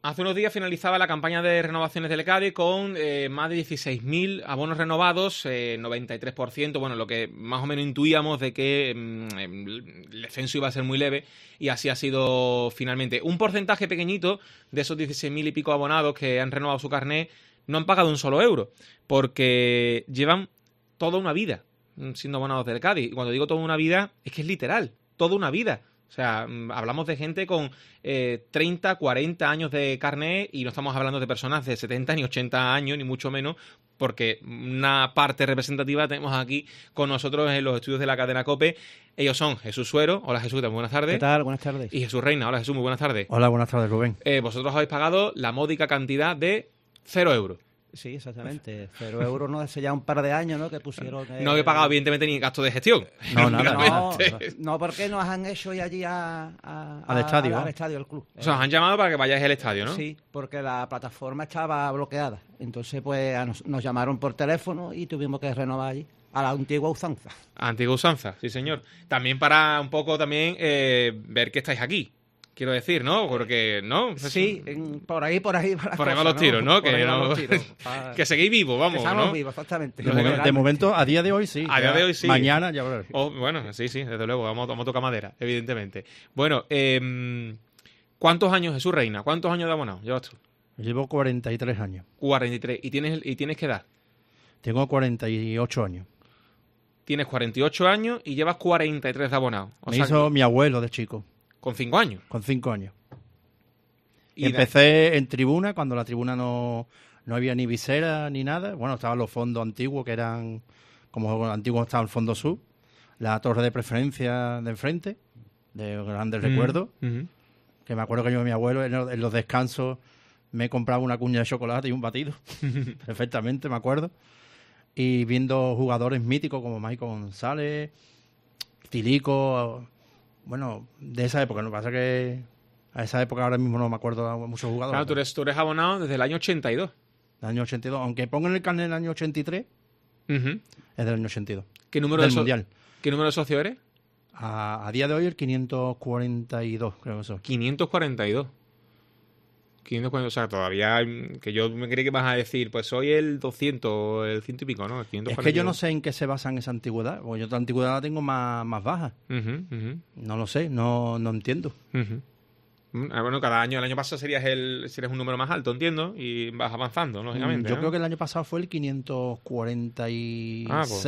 Hace unos días finalizaba la campaña de renovaciones del Cádiz con más de 16.000 abonos renovados, 93%, bueno, lo que más o menos intuíamos de que el descenso iba a ser muy leve, y así ha sido finalmente. Un porcentaje pequeñito de esos 16.000 y pico abonados que han renovado su carné no han pagado un solo euro, porque llevan toda una vida siendo abonados del Cádiz. Y cuando digo toda una vida, es que es literal, toda una vida. O sea, hablamos de gente con 30, 40 años de carné, y no estamos hablando de personas de 70 ni 80 años, ni mucho menos, porque una parte representativa tenemos aquí con nosotros en los estudios de la cadena COPE. Ellos son Jesús Suero. Hola, Jesús, muy buenas tardes. ¿Qué tal? Buenas tardes. Y Jesús Reina. Hola, Jesús, muy buenas tardes. Hola, buenas tardes, Rubén. Vosotros habéis pagado la módica cantidad de 0 euros. Sí, exactamente. 0 euros, ¿no? Hace ya un par de años, ¿no? Que pusieron... No he pagado, evidentemente, ni gasto de gestión. No, nada. No, porque nos han hecho ir allí al estadio. Al estadio, al club. O sea, os han llamado para que vayáis al estadio, ¿no? Sí, porque la plataforma estaba bloqueada. Entonces, pues, nos llamaron por teléfono y tuvimos que renovar allí. A la antigua usanza. Antigua usanza, sí, señor. También para un poco también ver que estáis aquí. Quiero decir, ¿no? Porque, ¿no? Sí, por ahí. Por ahí van los tiros, ¿no? Que seguís vivos, vamos, que estamos ¿no? vivos, exactamente. De momento, a día de hoy sí. A día de hoy sí. Mañana ya verás. Bueno, sí, desde luego. Vamos a tocar madera, evidentemente. Bueno, ¿cuántos años, Jesús Reina? ¿Cuántos años de abonado llevas tú? Llevo 43 años. 43. ¿Y tienes qué edad? Tengo 48 años. Tienes 48 años y llevas 43 de abonado. Me hizo mi abuelo de chico. ¿Con 5 años? Con 5 años. Y empecé en tribuna, cuando la tribuna no había ni visera ni nada. Bueno, estaban los fondos antiguos, que eran, como antiguos estaba el fondo sur, la torre de preferencia de enfrente, de grandes recuerdos. Que me acuerdo que yo y mi abuelo en los descansos me compraba una cuña de chocolate y un batido. Perfectamente, me acuerdo. Y viendo jugadores míticos como Michael González, Tilico... Bueno, de esa época, lo que pasa que a esa época ahora mismo no me acuerdo de muchos jugadores. Claro, tú eres abonado desde el año 82. Del año 82, aunque pongan el carnet del año 83, es del año 82. ¿Qué número del Mundial. ¿Qué número de socio eres? A día de hoy el 542, creo que eso. 542. O sea, todavía, que yo me creí que vas a decir, pues soy el 200, el 100 y pico, ¿no? El 542. Es que yo no sé en qué se basa esa antigüedad, porque yo la antigüedad la tengo más baja. No lo sé, no entiendo. Bueno, cada año, el año pasado serías un número más alto, entiendo, y vas avanzando, lógicamente. Yo creo que el año pasado fue el 546.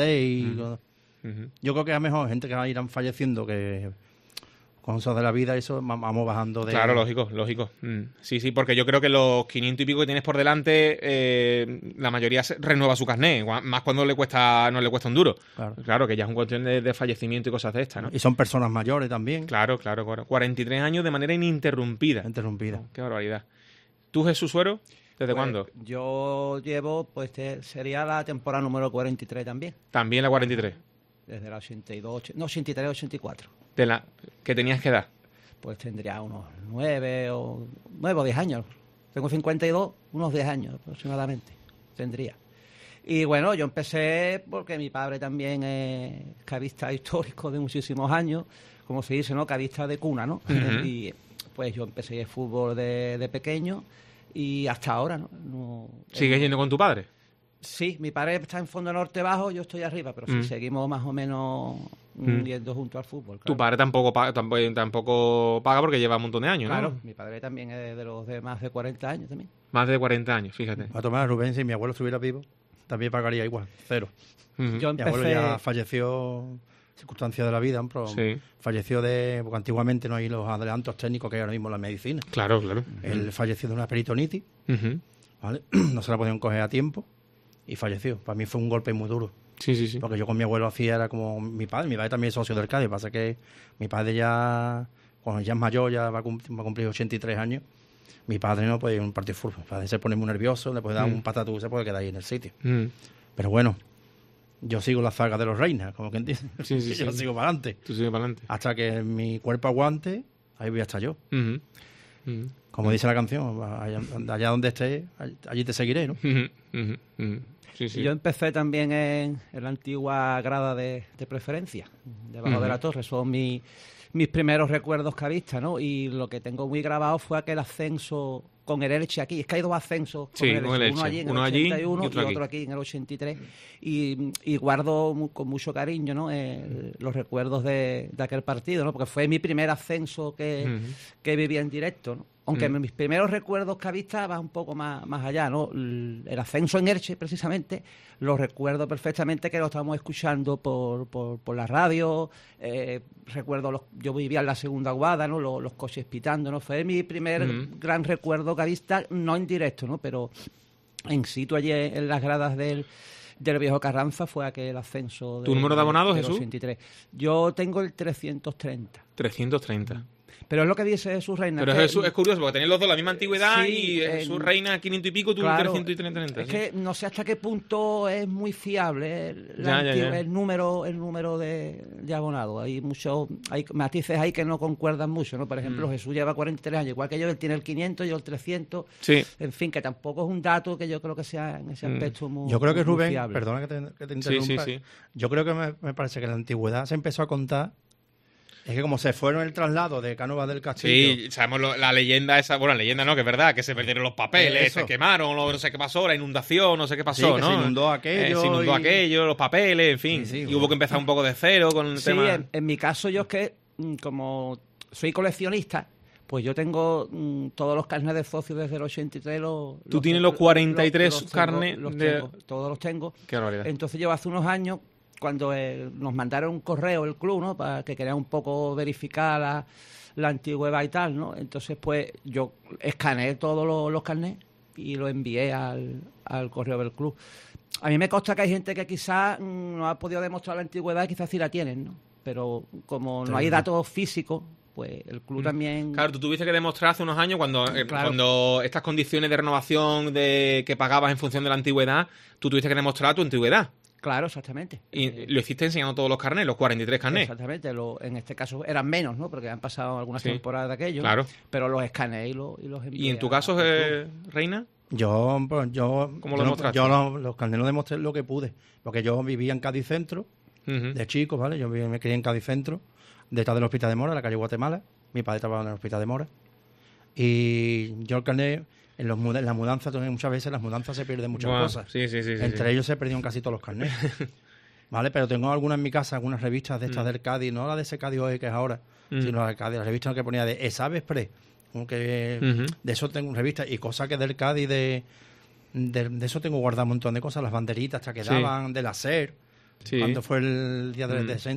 Yo creo que a lo mejor gente que irán falleciendo, que... con cosas de la vida, eso vamos bajando de... Claro, lógico. Sí, porque yo creo que los 500 y pico que tienes por delante, la mayoría renueva su carné, más cuando no le cuesta un duro. Claro, que ya es una cuestión de fallecimiento y cosas de estas, ¿no? Y son personas mayores también. Claro. 43 años de manera ininterrumpida. Qué barbaridad. ¿Tú, Jesús Suero, desde cuándo? Yo llevo, pues sería la temporada número 43 también. También la 43. Desde la 83, 84. ¿Qué tenías que dar? Pues tendría unos 9 o 10 años. Tengo 52, unos 10 años aproximadamente tendría. Y bueno, yo empecé porque mi padre también es cavista histórico de muchísimos años, como se dice, ¿no? Cavista de cuna, ¿no? Y pues yo empecé el fútbol de pequeño y hasta ahora, ¿no? ¿Sigues yendo con tu padre? Sí, mi padre está en fondo norte bajo, yo estoy arriba, pero sí, seguimos más o menos yendo junto al fútbol. Claro. Tu padre tampoco paga porque lleva un montón de años, ¿no? Claro, mi padre también es de los de más de 40 años también. Más de 40 años, fíjate. A tomar, Rubén, si mi abuelo estuviera vivo, también pagaría igual, 0. Yo empecé... Mi abuelo ya falleció, circunstancias de la vida, pero falleció porque antiguamente no hay los adelantos técnicos que hay ahora mismo en la medicina. Claro. Él falleció de una peritonitis, ¿vale? No se la podían coger a tiempo. Y falleció. Para mí fue un golpe muy duro. Sí. Porque yo con mi abuelo era como mi padre. Mi padre también es socio del Cádiz. Pasa que mi padre ya, cuando ya es mayor, ya va a cumplir 83 años. Mi padre no puede ir a un partido de fútbol. Mi padre se pone muy nervioso, le puede dar un patatú, se puede quedar ahí en el sitio. Pero bueno, yo sigo la saga de los Reinas, como que entiendes. Yo sigo para adelante. Tú sigues para adelante. Hasta que mi cuerpo aguante, ahí voy a estar yo. Como dice la canción, allá donde estés, allí te seguiré, ¿no? Sí. Yo empecé también en la antigua grada de preferencia, debajo de la torre. Son mis primeros recuerdos cavistas, ¿no? Y lo que tengo muy grabado fue aquel ascenso con el Elche aquí. Es que hay 2 ascensos con Sí, el Elche. con el Elche. Uno allí en Uno el allí 81 y y otro otro aquí en el 83. Y guardo con mucho cariño, ¿no? Los recuerdos de aquel partido, ¿no? Porque fue mi primer ascenso que viví en directo, ¿no? Aunque mis primeros recuerdos cavistas van un poco más allá, ¿no? El ascenso en Elche, precisamente, lo recuerdo perfectamente, que lo estábamos escuchando por la radio. Recuerdo, yo vivía en la segunda guada, ¿no? Los coches pitando, ¿no? Fue mi primer gran recuerdo cavista, no en directo, ¿no? Pero en situ allí en las gradas del Viejo Carranza fue aquel ascenso. ¿Tu número de abonados, del Jesús? 83. Yo tengo el 330. 330. Pero es lo que dice Jesús Reina. Pero es curioso, porque tenéis los dos la misma antigüedad Sí, y Jesús Reina 500 y pico, tú claro, 330. Es ¿sí? que no sé hasta qué punto es muy fiable Ya. el número de abonados. Hay matices ahí que no concuerdan mucho, ¿no? Por ejemplo, Jesús lleva 43 años, igual que yo, él tiene el 500 y yo el 300. Sí. En fin, que tampoco es un dato que yo creo que sea en ese aspecto muy Yo creo que muy Rubén, fiable. perdona que te interrumpa, Sí. yo creo que me parece que la antigüedad se empezó a contar. Es que como se fueron el traslado de Cánovas del Castillo. Sí, sabemos la leyenda esa, bueno, la leyenda no, que es verdad, que se perdieron los papeles, Eso. se quemaron, no sé qué pasó, la inundación, no sé qué pasó, Sí, que ¿no? se inundó aquello Se inundó y- aquello, los papeles, en fin. Sí, y hubo que empezar un poco de cero con el Sí, tema. en mi caso yo es que, como soy coleccionista, pues yo tengo todos los carnets de socio desde el 83. Tú tienes los 43 carnets todos los tengo. Qué barbaridad. Entonces yo hace unos años, cuando nos mandaron un correo el club, ¿no? Para que quería un poco verificar la antigüedad y tal, ¿no? Entonces pues yo escaneé todos los carnets y lo envié al correo del club. A mí me consta que hay gente que quizás no ha podido demostrar la antigüedad y quizás sí la tienen, ¿no? Pero como no hay datos físicos, pues el club también... Claro, tú tuviste que demostrar hace unos años Claro. cuando estas condiciones de renovación que pagabas en función de la antigüedad, tú tuviste que demostrar tu antigüedad. Claro, exactamente. Y lo hiciste enseñando todos los carnets, los 43 carnets. Exactamente. En este caso eran menos, ¿no? Porque han pasado algunas Sí. temporadas de aquello. Claro. Pero los escaneé y los envié. ¿Y en tu caso, al club. Reina? Yo ¿Cómo lo demostraste? los carnets los demostré lo que pude. Porque yo vivía en Cádiz Centro, Ujú. de chico, ¿vale? Yo me crié en Cádiz Centro, detrás del Hospital de Mora, en la calle Guatemala. Mi padre trabajaba en el Hospital de Mora. Y yo el carnet, en la mudanza, muchas veces las mudanzas se pierden muchas Buah, cosas. Sí. Entre ellos se perdieron casi todos los carnets. ¿Vale? Pero tengo algunas en mi casa, algunas revistas de estas del Cádiz, no la de ese Cádiz hoy que es ahora, sino la del Cádiz, la revista que ponía de Esabe Express. Como que de eso tengo revistas y cosas que del Cádiz de eso tengo guardado un montón de cosas, las banderitas hasta que Sí. daban, del ASER, Sí. cuando fue el día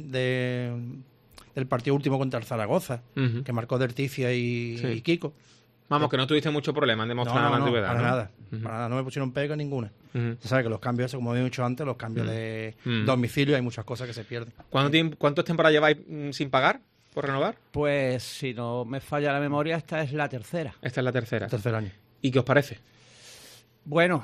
del partido último contra el Zaragoza, Ujú. que marcó Derticia Sí. y Kiko. Vamos, que no tuviste mucho problema en demostrar la antigüedad, para ¿no? nada. Para nada, no me pusieron pega ninguna. Ujú. Se sabe que los cambios, como he dicho antes, los cambios de domicilio, hay muchas cosas que se pierden. ¿Cuántas temporadas lleváis sin pagar por renovar? Pues si no me falla la memoria, esta es la tercera. Esta es la tercera. Tercer año. ¿Y qué os parece? Bueno,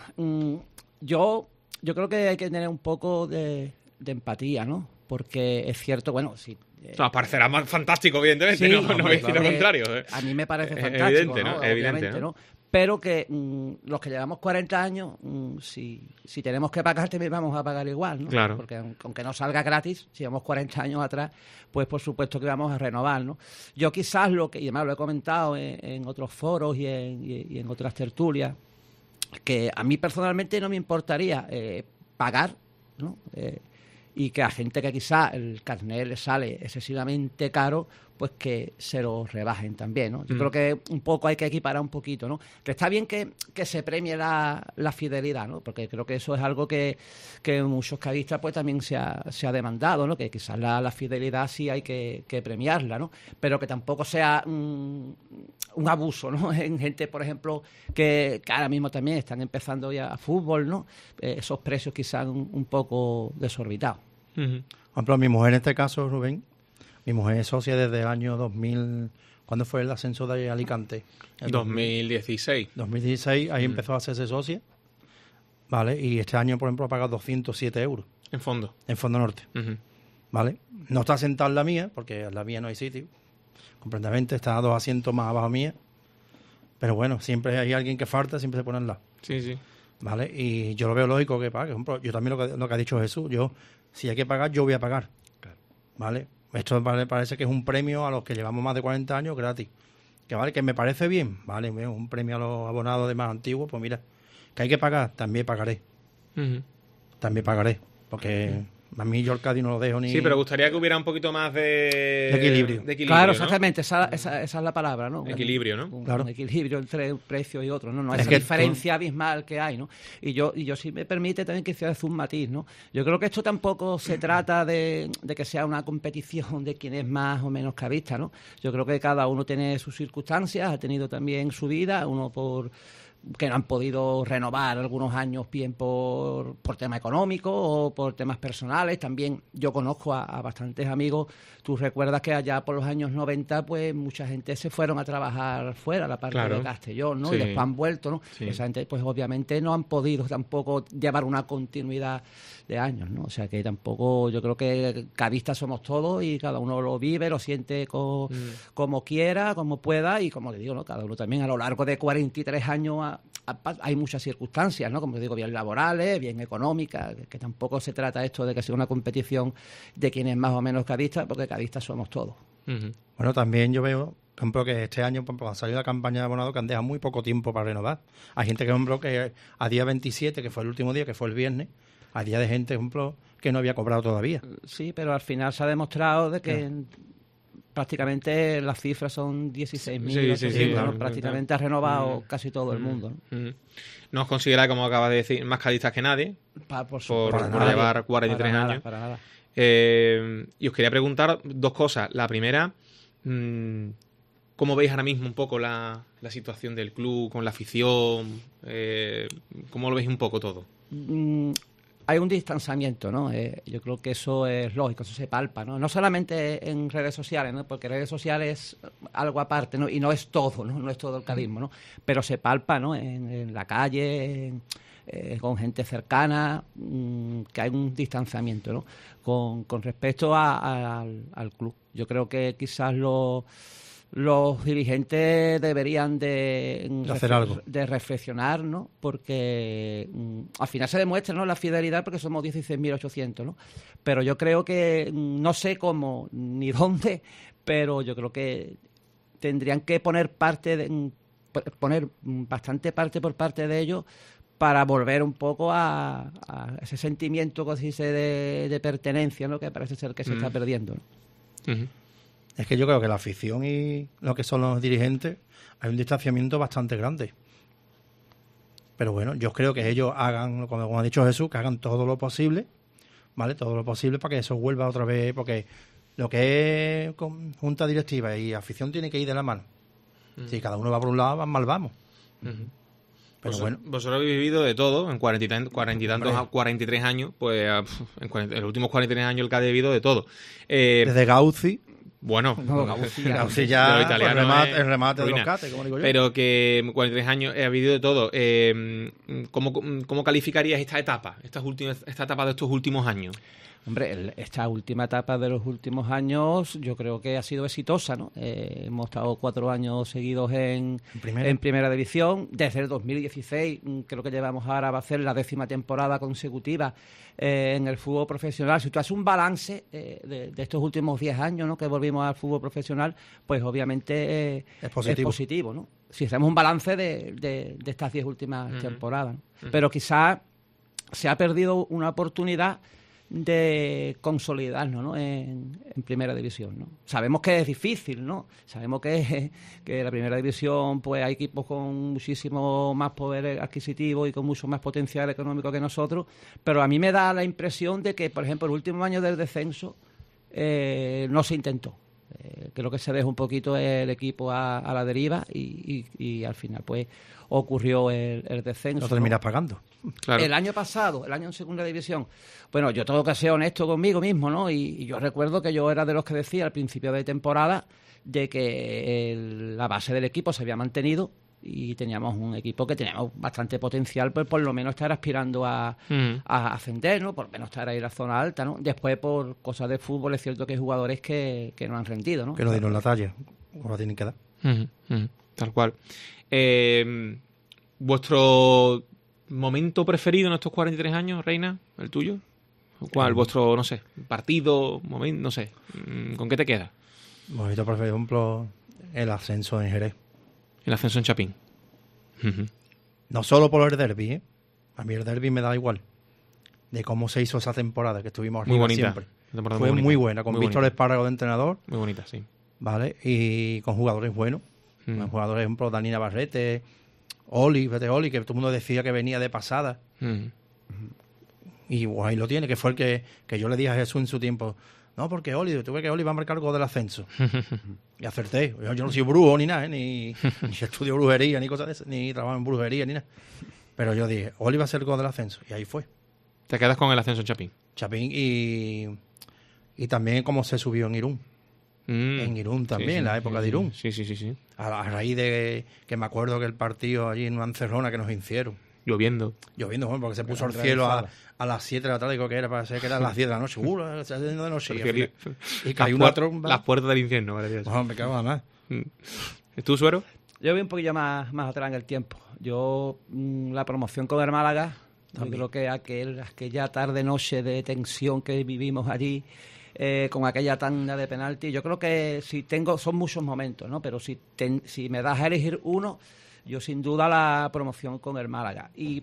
yo creo que hay que tener un poco de empatía, ¿no? Porque es cierto, bueno, sí. Os parecerá más fantástico, evidentemente, Sí, no voy a hombre, decir lo contrario. A mí me parece Es fantástico, evidente, ¿no? ¿no? Es evidente, Obviamente, ¿no? Pero que los que llevamos 40 años, si tenemos que pagar, también vamos a pagar igual, ¿no? Claro. Porque aunque no salga gratis, si llevamos 40 años atrás, pues por supuesto que vamos a renovar, ¿no? Yo quizás y además lo he comentado en otros foros y en otras tertulias, que a mí personalmente no me importaría pagar, ¿no? Y que a gente que quizá el carnet le sale excesivamente caro, pues que se lo rebajen también, ¿no? Yo creo que un poco hay que equiparar un poquito, ¿no? Que está bien que se premie la fidelidad, ¿no? Porque creo que eso es algo que muchos cadistas pues también se ha demandado, ¿no? Que quizás la fidelidad sí hay que premiarla, ¿no? Pero que tampoco sea un abuso, ¿no? En gente, por ejemplo, que ahora mismo también están empezando ya a fútbol, ¿no? Esos precios quizás un poco desorbitados. Ujú. Por ejemplo, mi mujer en este caso, Rubén, mi mujer es socia desde el año 2000. ¿Cuándo fue el ascenso de Alicante? El 2016. 2016, ahí empezó a hacerse socia. ¿Vale? Y este año, por ejemplo, ha pagado 207 euros En fondo. en Fondo Norte. Ujú. ¿Vale? No está sentada en la mía, porque en la mía no hay sitio. Completamente, está a 2 asientos más abajo mía. Pero bueno, siempre hay alguien que falta, siempre se pone al lado. Sí, sí. ¿Vale? Y yo lo veo lógico que pague. Por ejemplo, yo también lo que ha dicho Jesús, si hay que pagar, yo voy a pagar. Claro. ¿Vale? Esto parece que es un premio a los que llevamos más de 40 años gratis. Que vale, que me parece bien, vale, un premio a los abonados de más antiguos, pues mira, que hay que pagar, también pagaré. También pagaré, porque a mí yo el Cádiz no lo dejo ni... Sí, pero gustaría que hubiera un poquito más de equilibrio. Claro, ¿no? exactamente, esa es la palabra, ¿no? Equilibrio, ¿no? Un Claro. equilibrio entre un precio y otro, ¿no? No Es esa que diferencia abismal que hay, ¿no? Y yo si me permite también quisiera hacer un matiz, ¿no? Yo creo que esto tampoco se trata de que sea una competición de quién es más o menos cadista, ¿no? Yo creo que cada uno tiene sus circunstancias, ha tenido también su vida, uno que no han podido renovar algunos años bien por tema económico o por temas personales. También yo conozco a bastantes amigos. Tú recuerdas que allá por los años 90, pues mucha gente se fueron a trabajar fuera, la parte de Castellón, ¿no? Sí. Y después han vuelto, ¿no? Sí. Esa gente, pues obviamente no han podido tampoco llevar una continuidad de años, ¿no? O sea que tampoco, yo creo que cadistas somos todos y cada uno lo vive, lo siente como quiera, como pueda y como le digo, ¿no? Cada uno también a lo largo de 43 años hay muchas circunstancias, ¿no? Como digo, bien laborales, bien económicas, que tampoco se trata esto de que sea una competición de quién es más o menos cadista, porque cadistas somos todos. Bueno, también yo veo, por ejemplo, que este año, por ejemplo, ha salido la campaña de abonado que han dejado muy poco tiempo para renovar. Hay gente que, por ejemplo, que a día 27, que fue el último día, que fue el viernes, hay día de gente, por ejemplo, que no había cobrado todavía. Sí, pero al final se ha demostrado de que prácticamente las cifras son 16.000, Sí, ¿no? Prácticamente ha renovado casi todo el mundo, ¿no? No os considera, como acabas de decir, más cadistas que nadie por llevar 43 años. Para nada. Y os quería preguntar dos cosas. La primera, ¿cómo veis ahora mismo un poco la situación del club con la afición? ¿Cómo lo veis un poco todo? Hay un distanciamiento, ¿no? Yo creo que eso es lógico, eso se palpa, ¿no? No solamente en redes sociales, ¿no? Porque redes sociales es algo aparte, ¿no? Y no es todo, ¿no? No es todo el cadismo, ¿no? Pero se palpa, ¿no? En la calle, con gente cercana, que hay un distanciamiento, ¿no? Con respecto al club. Yo creo que quizás los dirigentes deberían de hacer algo, de reflexionar, ¿no? Porque al final se demuestra, ¿no?, la fidelidad, porque somos 16.800, ¿no? Pero yo creo que no sé cómo ni dónde, pero yo creo que tendrían que poner bastante parte por parte de ellos para volver un poco a ese sentimiento que se dice de pertenencia, ¿no?, que parece ser que se está perdiendo, ¿no? Es que yo creo que la afición y lo que son los dirigentes hay un distanciamiento bastante grande. Pero bueno, yo creo que ellos hagan, como ha dicho Jesús, que hagan todo lo posible, ¿vale? Todo lo posible para que eso vuelva otra vez, porque lo que es junta directiva y afición tiene que ir de la mano. Si cada uno va por un lado, mal vamos. Pero bueno. Vosotros habéis vivido de todo en 43 años, pues en los últimos 43 años el Cádiz ha vivido de todo. Desde Gauzi. Bueno, Gauzi ya, el remate de los cates, como digo yo. Pero que en 43 años ha vivido de todo. ¿Cómo calificarías esta etapa de estos últimos años? Hombre, esta última etapa de los últimos años yo creo que ha sido exitosa, ¿no? Hemos estado 4 años seguidos en primera división. Desde el 2016 creo que llevamos ahora, va a ser la 10ª temporada consecutiva en el fútbol profesional. Si tú haces un balance de estos últimos 10 años, ¿no?, que volvimos al fútbol profesional, pues obviamente es positivo, ¿no? Si hacemos un balance de estas 10 últimas temporadas, ¿no? Pero quizás se ha perdido una oportunidad de consolidarnos, ¿no?, en primera división, ¿no? Sabemos que es difícil, ¿no? Sabemos que la primera división, pues hay equipos con muchísimo más poder adquisitivo y con mucho más potencial económico que nosotros, pero a mí me da la impresión de que, por ejemplo, el último año del descenso no se intentó. Creo que se dejó un poquito el equipo a la deriva y al final pues ocurrió el descenso. Lo terminas pagando. Claro. El año pasado, el año en segunda división, bueno, yo tengo que ser honesto conmigo mismo, ¿no? Y yo recuerdo que yo era de los que decía al principio de temporada de que la base del equipo se había mantenido y teníamos un equipo que teníamos bastante potencial, pues por lo menos estar aspirando a ascender, ¿no? Por lo menos estar ahí en la zona alta, ¿no? Después, por cosas de fútbol, es cierto que hay jugadores que no han rendido, ¿no? Que no dieron la talla, o la tienen que dar. Tal cual. ¿Vuestro momento preferido en estos 43 años, Reina? ¿El tuyo? ¿Cuál? ¿Vuestro, no sé, partido, momento, no sé? ¿Con qué te quedas? Bueno, por ejemplo, el ascenso en Jerez. El ascenso en Chapín. Ujú. No solo por el derbi, ¿eh? A mí el derbi me da igual. De cómo se hizo esa temporada, que estuvimos Muy arriba bonita. siempre. Una temporada Fue muy bonita. buena, con Muy Víctor bonita. Espárrago de entrenador, Muy bonita, sí. ¿vale? Y con jugadores buenos. Mm. Jugadores, por ejemplo, Dani Navarrete, Oli, que todo el mundo decía que venía de pasada. Mm. Y pues, ahí lo tiene, que fue el que yo le dije a Jesús en su tiempo. No, porque Oli, tuve que Oli va a marcar el gol del ascenso. Y acerté. Yo no soy brujo ni nada, ni estudio brujería, ni cosas de esas, ni trabajo en brujería, ni nada. Pero yo dije, Oli va a ser el gol del ascenso. Y ahí fue. Te quedas con el ascenso en Chapín. Chapín y también cómo se subió en Irún. Mm. En Irún también, Sí, sí, la época sí, de Irún. Sí, sí, sí, sí. A raíz de que me acuerdo que el partido allí en Mancerrona que nos hicieron. Lloviendo. Lloviendo, bueno, porque se puso el Gran cielo realizada. a las 7 de la tarde, creo que era, parece que eran las 10 de la noche. Se está haciendo de noche. Y Las cayó una puer- tromba. Las puertas del infierno, parecía eso. Bueno, me cago en nada. ¿Tú, Suero? Yo voy un poquillo más atrás en el tiempo. Yo, la promoción con el Málaga, yo creo que aquella tarde-noche de tensión que vivimos allí, con aquella tanda de penalti, yo creo que son muchos momentos, ¿no? Pero si me das a elegir uno, yo sin duda la promoción con el Málaga. Y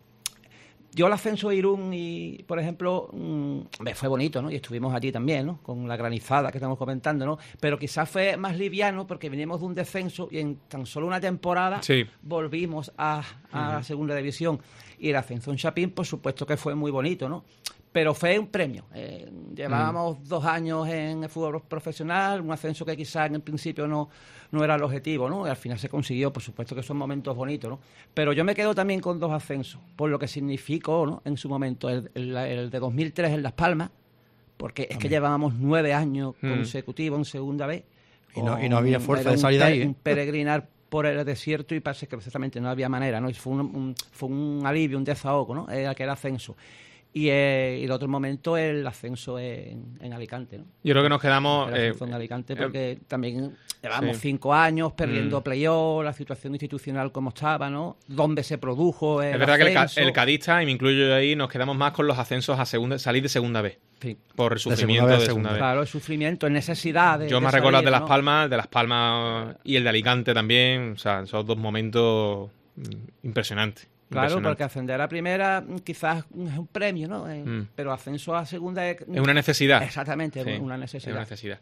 yo el ascenso de Irún, y por ejemplo, fue bonito, ¿no? Y estuvimos allí también, ¿no? Con la granizada que estamos comentando, ¿no? Pero quizás fue más liviano porque venimos de un descenso y en tan solo una temporada Sí. volvimos a la segunda división. Y el ascenso en Chapín, por supuesto que fue muy bonito, ¿no? Pero fue un premio. Llevábamos 2 años en el fútbol profesional, un ascenso que quizás en principio no era el objetivo, ¿no? Y al final se consiguió, por supuesto que son momentos bonitos, ¿no? Pero yo me quedo también con 2 ascensos, por lo que significó, ¿no? En su momento, el de 2003 en Las Palmas, porque es que llevábamos 9 años consecutivos en segunda vez. Y no había fuerza Era de salir de ahí, ¿eh? un peregrinar por el desierto y parece que precisamente no había manera, ¿no? Y fue un alivio, un desahogo, ¿no? Aquel ascenso. Y el otro momento el ascenso en Alicante, ¿no? Yo creo que nos quedamos... El ascenso en Alicante porque también llevamos sí. 5 años perdiendo playoff, la situación institucional como estaba, ¿no? Dónde se produjo el Es verdad ascenso. que el cadista, y me incluyo yo ahí, nos quedamos más con los ascensos a salir de segunda vez. Sí. Por el segunda sufrimiento vez a de segunda. segunda vez. Claro, el sufrimiento, el necesidad de Yo me salir, recuerdo de ¿no? Las Palmas y el de Alicante también. O sea, son 2 momentos impresionantes. Claro, impresionantes. porque ascender a primera quizás es un premio, ¿no? Pero ascenso a segunda Es una necesidad. Exactamente, Sí, una necesidad. Es una necesidad.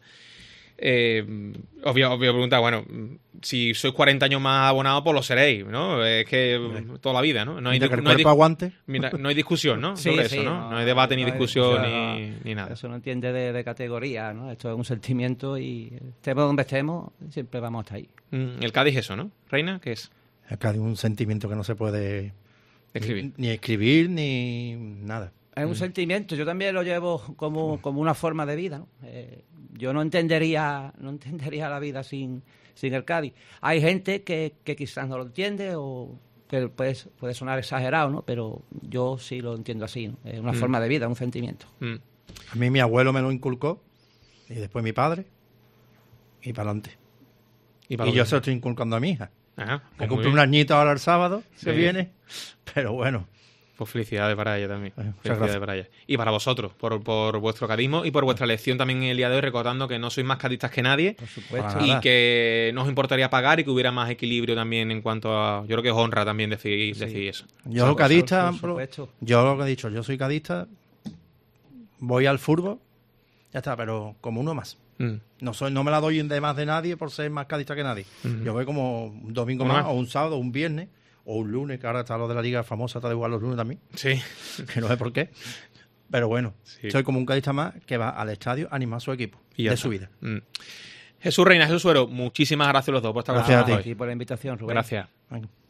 Os voy a preguntar, bueno, si sois 40 años más abonados, pues lo seréis, ¿no? Es que toda la vida, ¿no? No hay, De que el no hay cuerpo aguante. mira, no hay discusión, ¿no? Sí, Sobre sí, eso, ¿no? No hay debate, ni no hay discusión, discusión, ni nada. Eso no entiende de categoría, ¿no? Esto es un sentimiento y estemos donde estemos, siempre vamos hasta ahí. El Cádiz eso, ¿no? Reina, ¿qué es? Es casi un sentimiento que no se puede Escribir. ni escribir ni nada. Es un sentimiento, yo también lo llevo como una forma de vida, ¿no? Yo no entendería la vida sin el Cádiz. Hay gente que quizás no lo entiende o que puede sonar exagerado, ¿no? Pero yo sí lo entiendo así, ¿no? Es una forma de vida, un sentimiento. A mí mi abuelo me lo inculcó y después mi padre y para adelante. Y yo se lo estoy inculcando a mi hija. Ajá, Que pues muy cumple bien. un añito ahora el sábado que Sí. viene, pero bueno. Pues felicidades para ella también. Muchas Felicidades gracias. para ella. Y para vosotros, por vuestro cadismo y por vuestra elección también en el día de hoy, recordando que no sois más cadistas que nadie Por supuesto. Para y nada. que no os importaría pagar y que hubiera más equilibrio también en cuanto a... Yo creo que os honra también decir eso. Yo cadista, por supuesto. yo lo que he dicho, yo soy cadista, voy al fútbol, ya está, pero como uno más. No me la doy de más de nadie por ser más cadista que nadie. Yo voy como un domingo Uno más, más. o un sábado, o un viernes, o un lunes, que ahora está lo de la liga famosa, está de igual los lunes también, Sí. que no sé por qué. Pero bueno, Sí. soy como un cadista más que va al estadio a animar a su equipo Y ya de está. su vida. Jesús Reina, Jesús Suero, muchísimas gracias a los dos por estar con Gracias a nosotros ti. hoy. Y por la invitación, Rubén. Gracias. Venga.